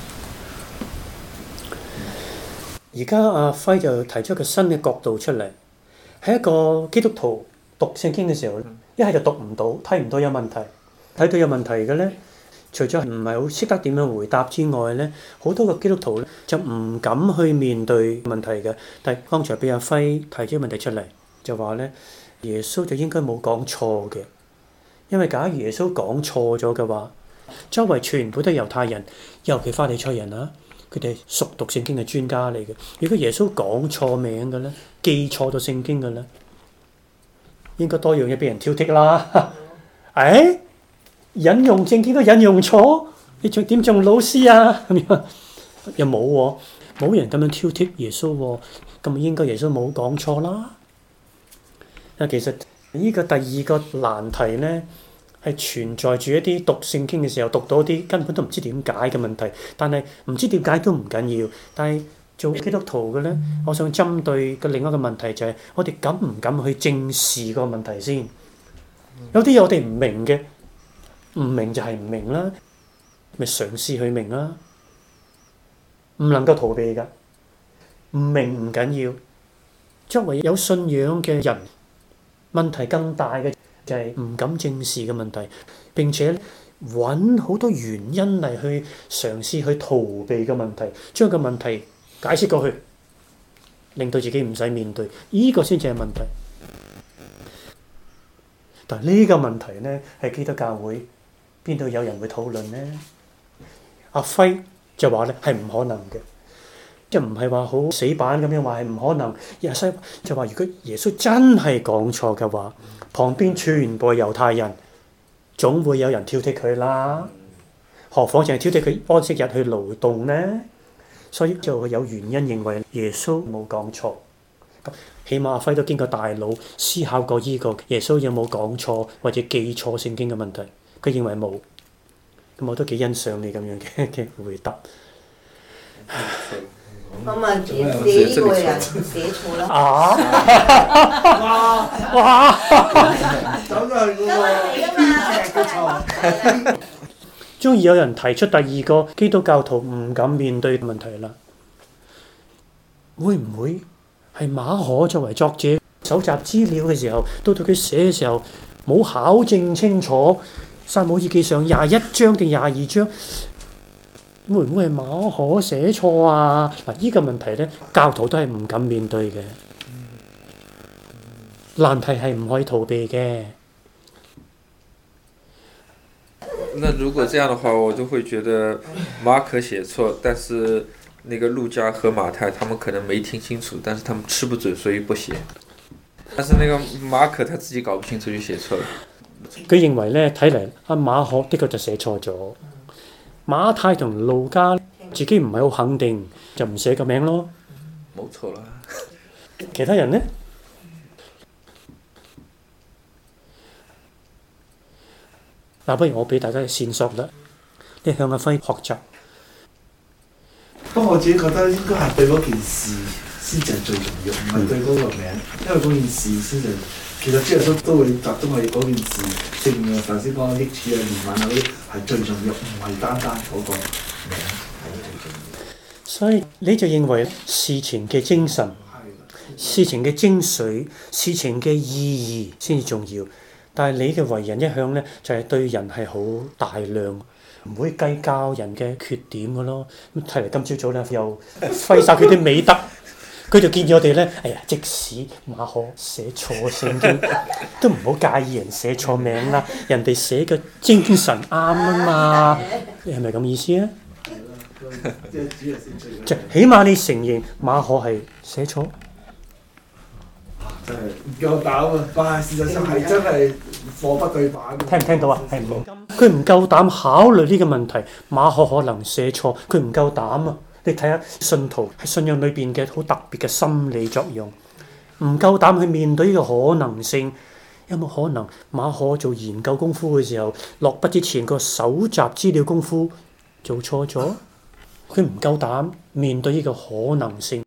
而家阿輝就提出一個新嘅角度出嚟，喺一個基督徒讀聖經嘅時候，一係就讀唔到，睇唔到有問題，睇到有問題嘅咧。除咗唔係好識得點樣回答之外咧，好多個基督徒咧就唔敢去面對問題嘅。但係剛才俾阿輝提咗問題出嚟，就話咧耶穌就應該冇講錯嘅，因為假如耶穌講錯咗嘅話，周圍全部都係猶太人，尤其法利賽人啊，佢哋熟讀聖經嘅專家嚟嘅。如果耶穌講錯名嘅咧，記錯咗聖經嘅咧，應該多樣嘢俾人挑剔啦。誒？引用聖經都引用錯，你仲點做老師啊？咁樣又冇喎，冇人咁樣挑剔耶穌喎，咁應該耶穌冇講錯啦。其實呢個第2個難題咧，係存在住一啲讀聖經嘅時候讀到啲根本都唔知點解嘅問題，但係唔知點解都唔緊要。但係做基督徒嘅咧，我想針對嘅另一個問題就係我哋敢唔敢去正視個問題先？有啲嘢我哋唔明嘅。唔明就係唔明啦，咪嘗試去明啦，唔能夠逃避㗎。唔明唔緊要，作為有信仰嘅人，問題更大嘅就係唔敢正視嘅問題，並且揾好多原因嚟去嘗試去逃避嘅問題，將個問題解釋過去，令到自己唔使面對，呢個先至係問題。但係呢個問題咧，係基督教會。邊度有人會討論呢？阿輝就話咧係唔可能嘅，即係唔係話好死板咁樣話係唔可能。阿西就話如果耶穌真係講錯嘅話，旁邊全部係猶太人，總會有人挑剔佢啦。何況淨係挑剔佢安息日去勞動呢？ 所以就有原因認為耶穌冇講錯。咁起碼阿輝都經過大腦思考過呢個耶穌有冇講錯或者記錯聖經嘅問題，佢認為冇。咁我都幾欣賞你咁樣嘅回答。 咁啊，你呢個人寫錯啦。 哇！ 咁就係嗰個終於有人提出第二個基督教徒唔敢面對嘅問題啦。會唔會係馬可作為作者搜集資料嘅時候，到佢寫嘅時候冇考證清楚撒母耳記上21章定22章？會唔會係馬可寫錯啊？嗱，呢個問題咧，教徒都係唔敢面對嘅。難題係唔可以逃避嘅。 那如果這樣的話，我就會覺得馬可寫錯，但是那個路加和馬太他們可能沒聽清楚，但是他們吃不準，所以不寫。但是那個馬可他自己搞不清楚就寫錯了。 佢認為咧，睇嚟阿馬可的確就寫錯咗。馬太同路加自己唔係好肯定，就唔寫個名咯。 冇錯啦。 其他人呢？嗱，不如我俾大家嘅線索啦，你向阿輝學習。 不過我自己覺得應該係對嗰件事先至係最重要，唔係對嗰個名，因為嗰件事先至其實主耶穌都會集中喺嗰件事，正如我頭先講嘅益處啊、憐憫啊嗰啲係最重要，唔係單單嗰個名係最重要。 所以你就認為事情嘅精神、事情嘅精髓、事情嘅意義先至重要。但係你嘅為人一向咧，就係對人係好大量，唔會計較人嘅缺點嘅咯。咁睇嚟今朝早咧又揮晒佢啲美德，佢就建議我哋咧，哎呀，即使馬可寫錯聖經，都唔好介意人寫錯名啦，人哋寫嘅精神啱啊嘛。你係咪咁意思啊？即係起碼你承認馬可係寫錯。 真係唔夠膽啊！但係事實上係真係貨不對版。 聽唔聽到啊？係唔好。佢唔夠膽考慮呢個問題，馬可可能寫錯，佢唔夠膽啊！你睇下信徒喺信仰裏邊嘅好特別嘅心理作用，唔夠膽去面對呢個可能性。有冇可能馬可做研究功夫嘅時候，落筆之前個搜集資料功夫做錯咗？佢唔夠膽面對呢個可能性。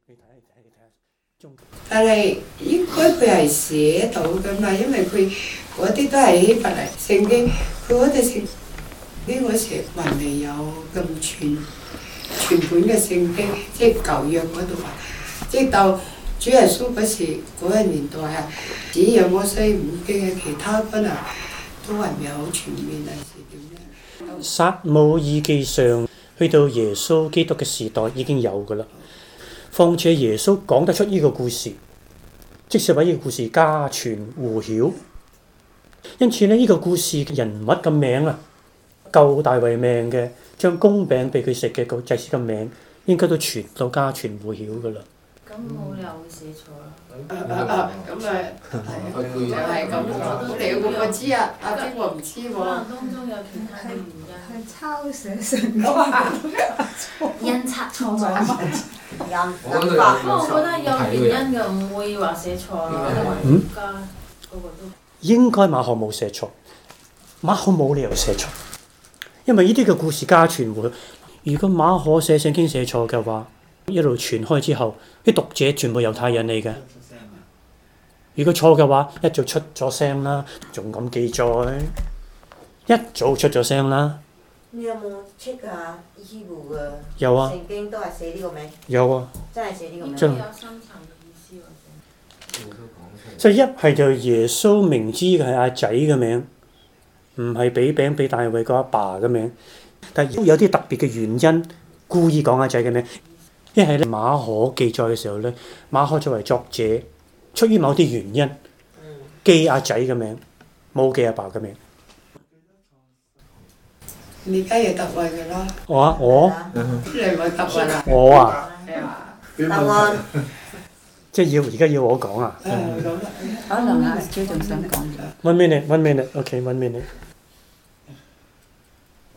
但係應該佢係寫到㗎嘛，因為佢嗰啲都係希伯來聖經，佢嗰隻聖經嗰時還未有咁全本嘅聖經，即係舊約嗰度話，即係到主耶穌嗰時嗰個年代啊，只有摩西五經嘅，其他可能都還未好全面啊，是點樣？ 撒母耳記上去到耶穌基督嘅時代已經有㗎啦。況且耶穌講得出呢個故事，即使話呢個故事家傳戶曉，因此呢，呢個故事人物嘅名啊，救大衛命嘅，將公餅俾佢食嘅個祭司嘅名，應該都傳到家傳戶曉噶啦。 咁冇理由會寫錯啦。 咁就係咁咯。你會唔會知啊？阿邊個唔知喎？ 可能當中有其他嘅原因。 係抄寫成咗， 印刷錯咗。不過我覺得有原因嘅，唔會話寫錯啦。因為家個個都應該馬可冇寫錯，馬可冇理由寫錯，因為呢啲嘅故事家傳戶曉。如果馬可寫聖經寫錯嘅話，一路傳開之後，啲讀者全部猶太人嚟嘅。如果錯嘅話，一早出咗聲啦，仲咁記載，一早出咗聲啦。 你有冇 check 下希伯嘅有啊， 聖經都係寫呢個名？ 有啊， 真係寫呢個名？ 應該有深層嘅意思或者。 即係一係就耶穌明知嘅係阿仔嘅名，唔係俾餅俾大衛個阿爸嘅名，但係有啲特別嘅原因，故意講阿仔嘅名。一係咧馬可記載嘅時候咧，馬可作為作者，出於某啲原因，記阿仔嘅名，冇記阿爸嘅名。 你而家要答案嘅啦。 我你咪答案啦。 我啊， 答案即係而家要我講啊。 可能阿超仲想講。 1 minute，OK，1 minute。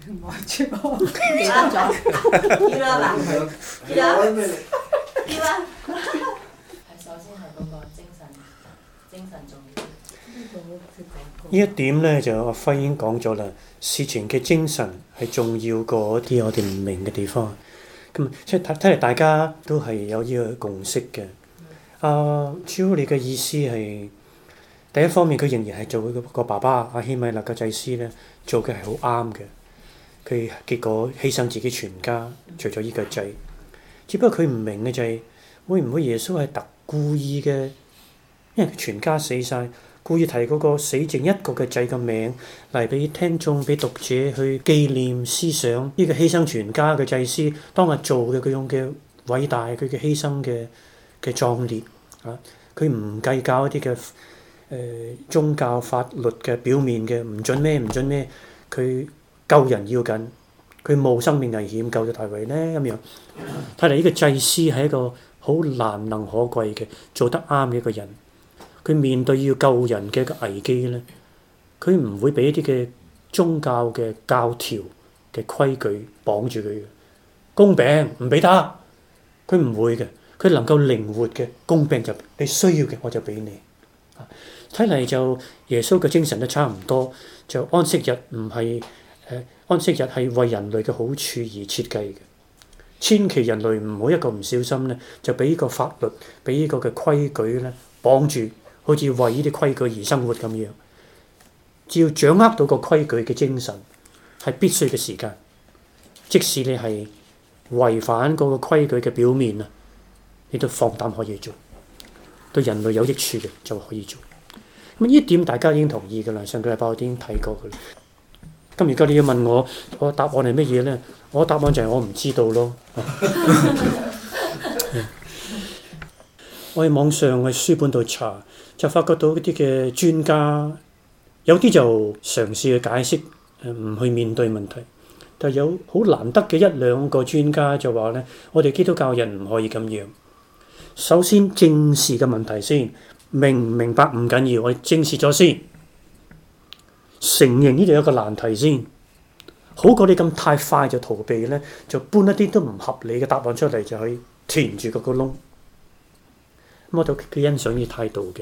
冇錯。 記得咗，記得啦，記得，記得。 係首先係嗰個精神重要。 呢一點咧就阿輝已經講咗啦，事前嘅精神係重要過啲我哋唔明嘅地方。咁即係睇嚟大家都係有呢個共識嘅。主要你嘅意思係第一方面，佢仍然係做個爸爸阿希米勒嘅祭司咧，做嘅係好啱嘅。佢結果犧牲自己全家，除咗呢個仔。只不過佢唔明嘅就係、會唔會耶穌係特故意嘅，因為佢全家死晒。故意提嗰個死剩一個嘅仔嘅名嚟俾聽眾、俾讀者去紀念、思想呢個犧牲全家嘅祭司當日做嘅嗰種嘅偉大、佢嘅犧牲嘅壯烈啊！佢唔計較一啲嘅宗教法律嘅表面嘅唔準咩，佢救人要緊，佢冒生命危險救咗大衛咧咁樣。睇嚟呢個祭司係一個好難能可貴嘅做得啱嘅一個人。佢面對要救人嘅一個危機咧，佢唔會俾一啲嘅宗教嘅教條嘅規矩綁住佢嘅。公餅唔俾得，佢唔會嘅。佢能夠靈活嘅，公餅就你需要嘅我就俾你。睇嚟就耶穌嘅精神都差唔多，就安息日唔係安息日係為人類嘅好處而設計嘅。千祈人類唔好一個唔小心咧，就俾呢個法律、俾呢個嘅規矩咧綁住。好似為呢啲規矩而生活咁樣，只要掌握到個規矩嘅精神，係必須嘅時間。即使你係違反嗰個規矩嘅表面啊，你都放膽可以做，對人類有益處嘅就可以做。咁呢點大家已經同意㗎啦，上個禮拜我已經睇過㗎啦。咁而家你要問我答案係乜嘢咧？我答案就係我唔知道咯。我喺網上喺書本度查，就發覺到一啲嘅專家，有啲就嘗試去解釋，唔去面對問題。但係有好難得嘅一兩個專家就話咧，我哋基督教人唔可以咁樣。首先正視嘅問題先，明唔明白唔緊要，我哋正視咗先，承認呢度有個難題先，好過你咁太快就逃避咧，就搬一啲都唔合理嘅答案出嚟，就可以填住嗰個窿。我都幾欣賞呢啲態度嘅。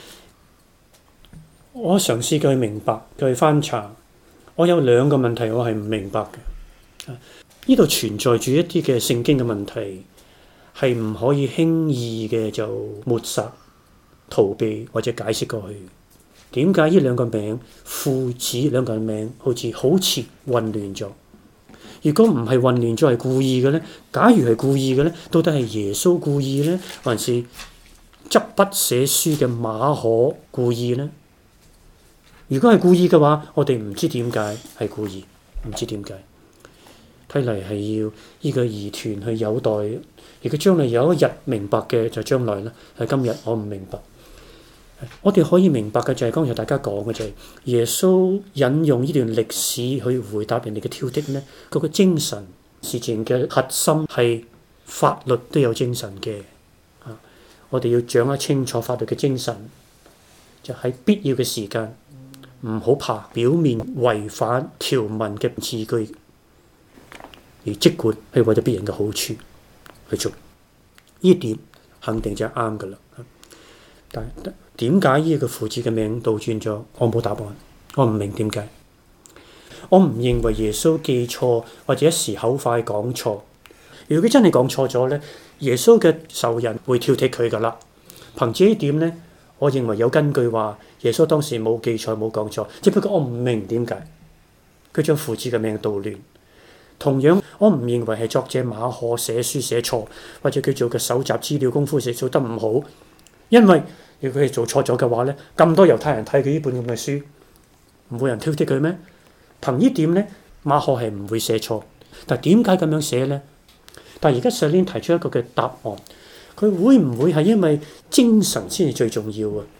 我嘗試佢明白，佢翻查。我有兩個問題我係唔明白嘅。呢度存在住一啲嘅聖經嘅問題，係唔可以輕易嘅就抹殺、逃避或者解釋過去。點解呢兩個名父子兩個人名好似混亂咗？如果唔係混亂咗係故意嘅咧？假如係故意嘅咧，到底係耶穌故意咧，還是執筆寫書嘅馬可故意呢？如果係故意嘅話，我哋唔知點解係故意，唔知點解。睇嚟係要呢個疑團去有待，如果將來有一日明白嘅就將來啦。係今日我唔明白。我哋可以明白嘅就係剛才大家講嘅就係耶穌引用呢段歷史去回答人哋嘅挑剔呢，嗰個精神事情嘅核心係法律都有精神嘅。我哋要掌握清楚法律嘅精神，就喺必要嘅時間，唔好怕表面違反條文嘅字句，而即管係為咗別人嘅好處去做。呢點肯定就係啱噶啦。但係點解呢個父子嘅名倒轉咗？我冇答案，我唔明點解。我唔認為耶穌記錯或者一時口快講錯。如果佢真係講錯咗咧，耶穌嘅仇人會挑剔佢噶啦。憑住呢點咧，我認為有根據話耶穌當時冇記錯冇講錯，只不過我唔明點解佢將父子嘅名倒亂。同樣，我唔認為係作者馬可寫書寫錯，或者佢做嘅搜集資料功夫寫做得唔好。因為如果佢係做錯咗嘅話咧，咁多猶太人睇佢呢本咁嘅書，唔會人挑剔佢咩？憑呢點咧，馬可係唔會寫錯。但點解咁樣寫咧？但而家上年提出一個嘅答案，佢會唔會係因為精神先係最重要啊？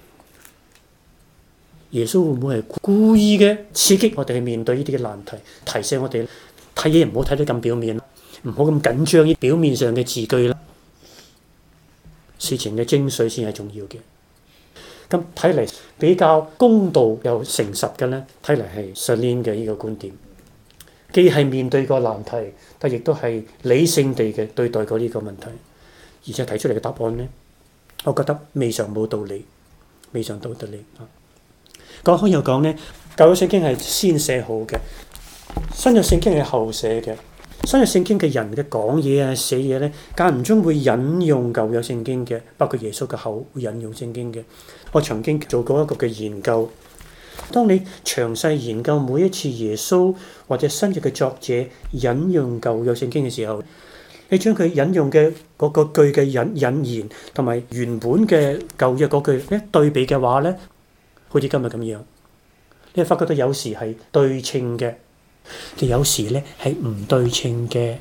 耶穌會唔會係故意嘅刺激我哋去面對呢啲嘅難題，提醒我哋睇嘢唔好睇得咁表面，唔好咁緊張呢表面上嘅字句啦。事情嘅精髓先係重要嘅。咁睇嚟比較公道又誠實嘅咧，睇嚟係上年嘅呢個觀點。 既係面對個難題，但亦都係理性地嘅對待過呢個問題，而且提出嚟嘅答案呢，我覺得未嘗冇道理，未嘗冇道理啊！講開又講呢，舊約聖經係先寫好嘅，新約聖經係後寫嘅。新約聖經嘅人嘅講嘢啊、寫嘢咧，間唔中會引用舊約聖經嘅，包括耶穌嘅口會引用聖經嘅。我曾經做過一個嘅研究，當你詳細研究每一次耶穌或者新約嘅作者引用舊約聖經嘅時候，你將佢引用嘅嗰個句嘅引言同埋原本嘅舊約嗰句一對比嘅話咧，好似今日咁樣，你發覺到有時係對稱嘅。有時咧係唔對稱嘅，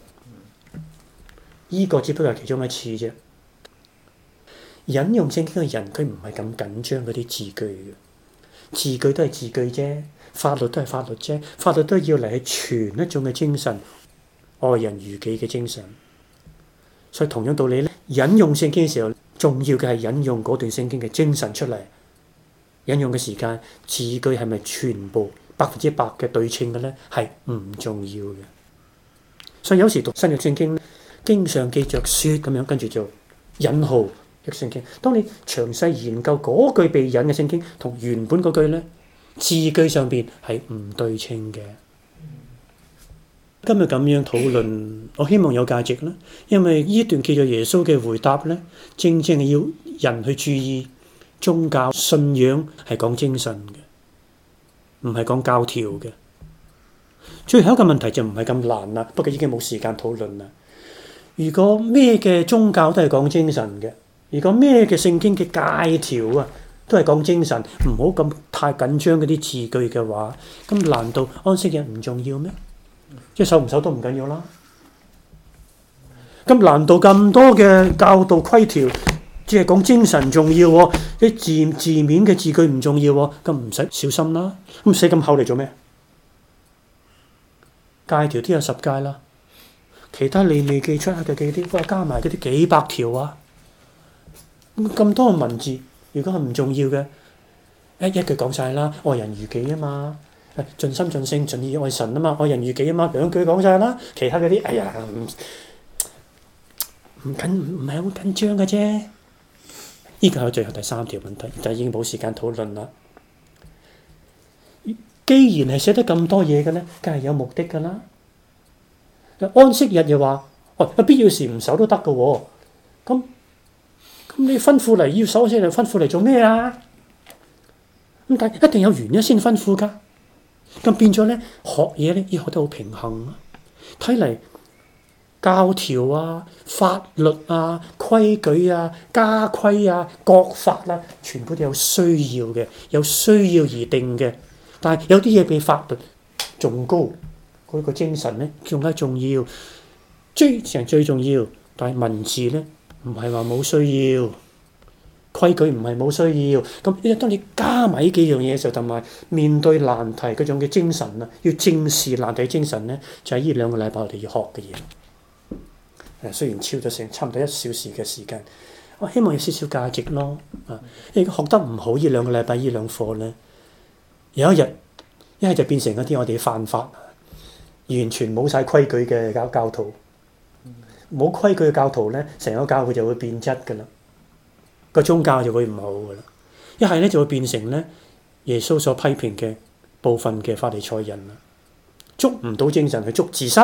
依個只不過係其中一次啫。引用聖經嘅人，佢唔係咁緊張嗰啲字句嘅，字句都係字句啫，法律都係法律啫，法律都係要嚟去傳一種嘅精神，愛人如己嘅精神。所以同樣道理咧，引用聖經嘅時候，重要嘅係引用嗰段聖經嘅精神出嚟。引用嘅時間，字句係咪全部100%嘅對稱嘅咧，係唔重要嘅。所以有時讀新約聖經，經常記着説咁樣，跟住就引號嘅聖經。當你詳細研究嗰句被引嘅聖經同原本嗰句咧，字句上邊係唔對稱嘅。今日咁樣討論，我希望有價值啦，因為呢段叫做耶穌嘅回答咧，正正係要人去注意宗教信仰係講精神嘅。唔係講教條嘅。最後一個問題就唔係咁難啦，不過已經冇時間討論啦。如果咩嘅宗教都係講精神嘅，如果咩嘅聖經嘅戒條啊都係講精神，唔好咁太緊張嗰啲字句嘅話，咁難道安息日唔重要咩？即係守唔守都唔緊要啦。咁難道咁多嘅教導規條只係講精神重要喎？啲字面嘅字句唔重要喎？咁唔使小心啦。咁寫咁厚嚟做咩？戒條都有10戒啦，其他利未記出嚟嘅記啲，加埋嗰啲幾百條啊！咁多文字，如果係唔重要嘅，一句講晒啦，愛人如己啊嘛，盡心盡性盡意愛神啊嘛，愛人如己啊嘛，2句講晒啦，其他嗰啲，哎呀，唔係好緊張嘅啫。呢個係最後第3條問題，但係已經冇時間討論啦。既然係寫得咁多嘢嘅咧，梗係有目的㗎啦。安息日又話，必要時唔守都得㗎喎。咁你吩咐嚟要守安息日，吩咐嚟做咩啊？咁但係一定有原因先吩咐㗎。咁變咗咧，學嘢咧要學得好平衡啊。睇嚟教條啊、法律啊、規矩啊、家規啊、國法啊，全部都有需要嘅，有需要而定嘅。但係有啲嘢比法律仲高，嗰個精神咧更加重要，最重要。但係文字咧唔係話冇需要，規矩唔係冇需要。咁當你加埋呢幾樣嘢嘅時候，同埋面對難題嗰種嘅精神啊，要正視難題精神咧，就係呢2個禮拜我哋要學嘅嘢。雖然超咗差唔多1小時嘅時間，我希望有少少價值咯。如果學得唔好，呢2個禮拜呢兩課咧，有一日一係就變成一啲我哋犯法，完全冇晒規矩嘅教徒，冇規矩嘅教徒咧，成個教會就會變質㗎啦，個宗教就會唔好㗎啦。一係咧就會變成咧耶穌所批評嘅部分嘅法利賽人啦，捉唔到精神去捉自失，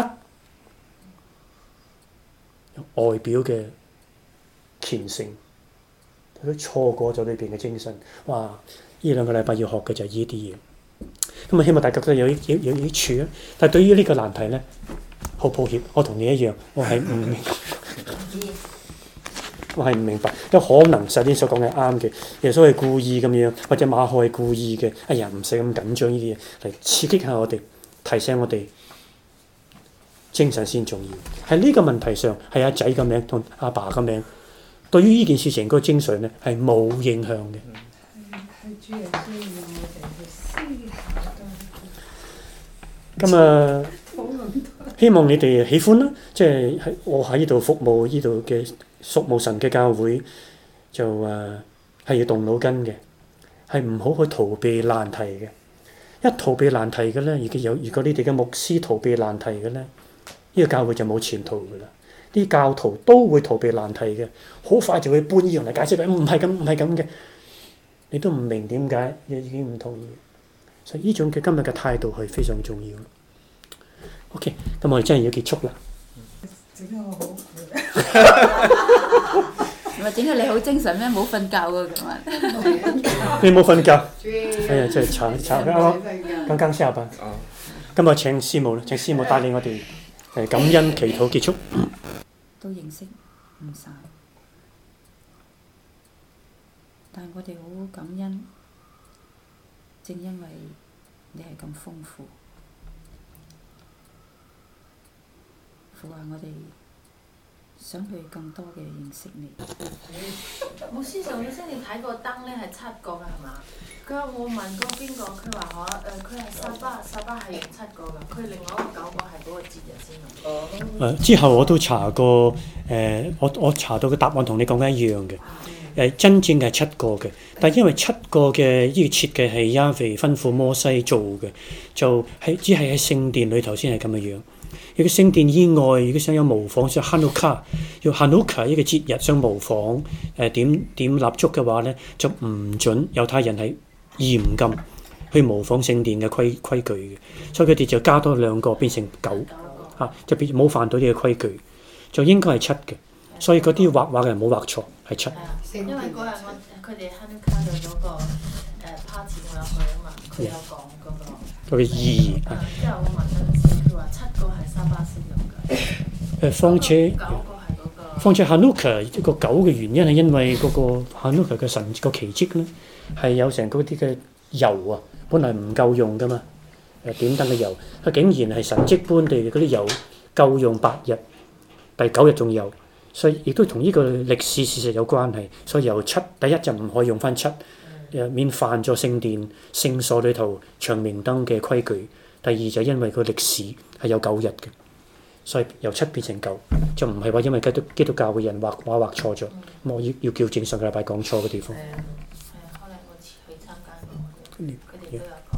外表嘅虔誠，都錯過咗裏邊嘅精神。哇！呢2個禮拜要學嘅就係呢啲嘢。咁啊，希望大家都有益處啊。但係對於呢個難題咧，好抱歉，我同你一樣，我係唔明白。有可能聖經所講嘅啱嘅，耶穌係故意咁樣，或者馬可係故意嘅。哎呀，唔使咁緊張呢啲嘢，嚟刺激下我哋，提醒我哋精神先重要。喺呢個問題上，係阿仔嘅名同阿爸嘅名，對於呢件事情嗰個精髓咧係冇影響嘅。 主耶穌要我哋去思考多。 咁啊，希望你哋喜歡啦。即係我喺呢度服務呢度嘅屬務神嘅教會，就係要動腦筋嘅，係唔好去逃避難題嘅。 一逃避難題嘅咧，如果你哋嘅牧師逃避難題嘅咧，呢個教會就冇前途㗎啦。啲教徒都會逃避難題嘅，好快就會搬依樣嚟解釋佢，唔係咁嘅。你都唔明點解，你已經唔同意。所以呢種嘅今日嘅態度係非常重要。OK， 咁我哋真係要結束啦。 整到我好攰。 唔係整到你好精神咩？冇瞓覺㗎咁啊！ 你冇瞓覺？哎呀，真係慘剛下班。咁我請師母啦，請師母帶領我哋感恩祈禱結束。 都認識唔晒，但係我哋好感恩，正因為你係咁豐富，父啊，我哋想去更多嘅認識你。 牧師上次你睇個燈咧係7個㗎係嘛？佢話我問過邊個，佢話佢係沙巴係用7個㗎，佢另外一個9個係嗰個節日先用。 之後我都查過，我查到嘅答案同你講緊一樣嘅。真正係7個嘅，但係因為7個嘅呢個設計係亞腓吩咐摩西做嘅，就係只係喺聖殿裏頭先係咁嘅樣。如果聖殿以外，如果想有模仿，想 Hanukkah 要 Hanukkah 呢個節日想模仿點蠟燭嘅話咧，就唔準猶太人係嚴禁去模仿聖殿嘅規矩嘅，所以佢哋就加多2個變成9嚇，就變冇犯到呢個規矩，就應該係7嘅。所以嗰啲畫嘅人冇畫錯，係7。 因為嗰日佢哋 Hanukkah 嘅嗰個party 我有去啊嘛，佢有講嗰個意義。 之後我問嗰陣時，佢話7個係沙巴先用嘅。 況且 Hanukkah 個9嘅原因係因為嗰個 Hanukkah 嘅神個奇蹟咧，係有成嗰啲嘅油啊，本來唔夠用噶嘛，點燈嘅油，佢竟然係神蹟般地嗰啲油夠用8日，第9日仲有，所以亦都同呢個歷史事實有關係。所以由7，第一就唔可以用翻7，免犯咗聖殿聖所裏頭長明燈嘅規矩。第二就因為個歷史係有9日嘅。所以由7變成9，就唔係話因為基督教嘅人畫錯咗，我要矯正上個禮拜講錯嘅地方。 可能我去參加過，佢哋都有講。